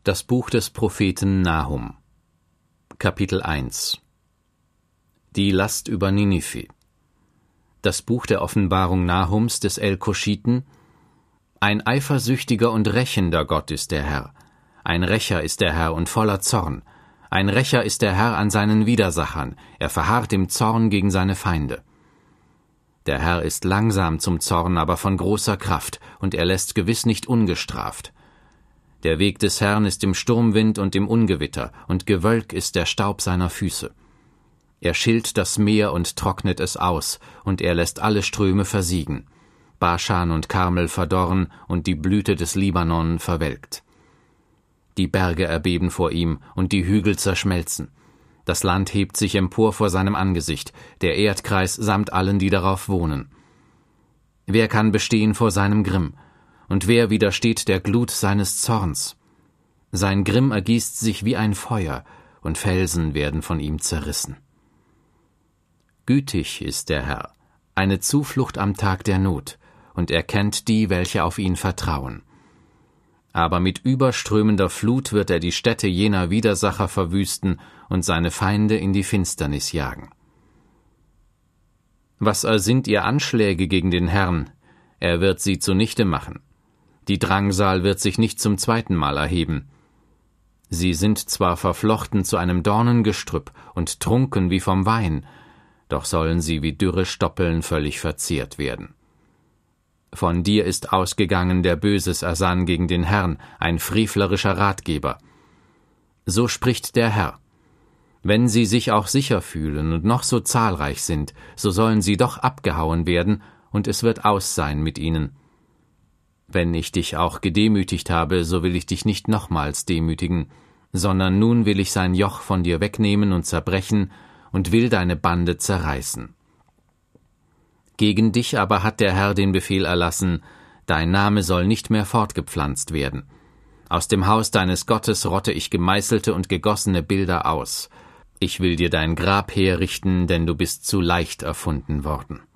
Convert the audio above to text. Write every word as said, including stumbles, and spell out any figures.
Das Buch des Propheten Nahum. Kapitel eins. Die Last über Ninive. Das Buch der Offenbarung Nahums des El-Koschiten. Ein eifersüchtiger und rächender Gott ist der Herr. Ein Rächer ist der Herr und voller Zorn. Ein Rächer ist der Herr an seinen Widersachern. Er verharrt im Zorn gegen seine Feinde. Der Herr ist langsam zum Zorn, aber von großer Kraft, und er lässt gewiss nicht ungestraft. Der Weg des Herrn ist im Sturmwind und im Ungewitter, und Gewölk ist der Staub seiner Füße. Er schillt das Meer und trocknet es aus, und er lässt alle Ströme versiegen. Baschan und Karmel verdorren, und die Blüte des Libanon verwelkt. Die Berge erbeben vor ihm, und die Hügel zerschmelzen. Das Land hebt sich empor vor seinem Angesicht, der Erdkreis samt allen, die darauf wohnen. Wer kann bestehen vor seinem Grimm? Und wer widersteht der Glut seines Zorns? Sein Grimm ergießt sich wie ein Feuer, und Felsen werden von ihm zerrissen. Gütig ist der Herr, eine Zuflucht am Tag der Not, und er kennt die, welche auf ihn vertrauen. Aber mit überströmender Flut wird er die Städte jener Widersacher verwüsten und seine Feinde in die Finsternis jagen. Was ersinnt ihr Anschläge gegen den Herrn? Er wird sie zunichte machen. Die Drangsal wird sich nicht zum zweiten Mal erheben. Sie sind zwar verflochten zu einem Dornengestrüpp und trunken wie vom Wein, doch sollen sie wie dürre Stoppeln völlig verzehrt werden. Von dir ist ausgegangen, der Böses ersann gegen den Herrn, ein frevlerischer Ratgeber. So spricht der Herr: Wenn sie sich auch sicher fühlen und noch so zahlreich sind, so sollen sie doch abgehauen werden, und es wird aus sein mit ihnen. Wenn ich dich auch gedemütigt habe, so will ich dich nicht nochmals demütigen, sondern nun will ich sein Joch von dir wegnehmen und zerbrechen und will deine Bande zerreißen. Gegen dich aber hat der Herr den Befehl erlassen, dein Name soll nicht mehr fortgepflanzt werden. Aus dem Haus deines Gottes rotte ich gemeißelte und gegossene Bilder aus. Ich will dir dein Grab herrichten, denn du bist zu leicht erfunden worden.